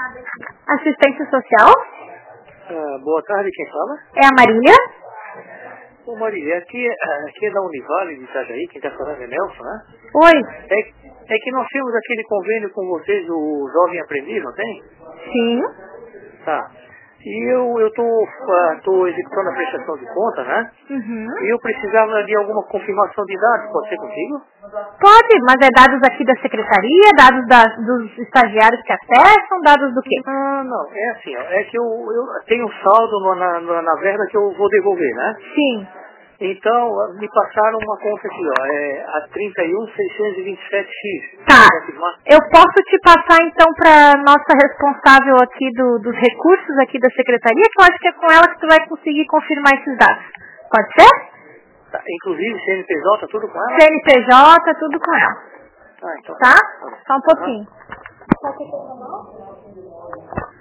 Assistência social? Boa tarde, quem fala? É a Marília? Ô Marília, aqui é da Univale de Itajaí, quem está falando é Nelson, né? Oi. É que nós temos aquele convênio com vocês, o Jovem Aprendiz, não tem? Sim. Tá. E eu tô executando a prestação de conta, né? Uhum. E eu precisava de alguma confirmação de dados, pode ser contigo? Pode, mas é dados aqui da secretaria, dados dos estagiários que acessam, dados do quê? Não, é assim, ó, é que eu tenho um saldo na verba que eu vou devolver, né? Sim. Então, me passaram uma conta aqui, ó, a 31.627x. Tá. Confirmar? Eu posso te passar então para nossa responsável aqui dos recursos aqui da secretaria, que eu acho que é com ela que tu vai conseguir confirmar esses dados. Pode ser? Tá, inclusive CNPJ, tudo com ela? CNPJ, tudo com ela. Então Tá? tá. Só um pouquinho.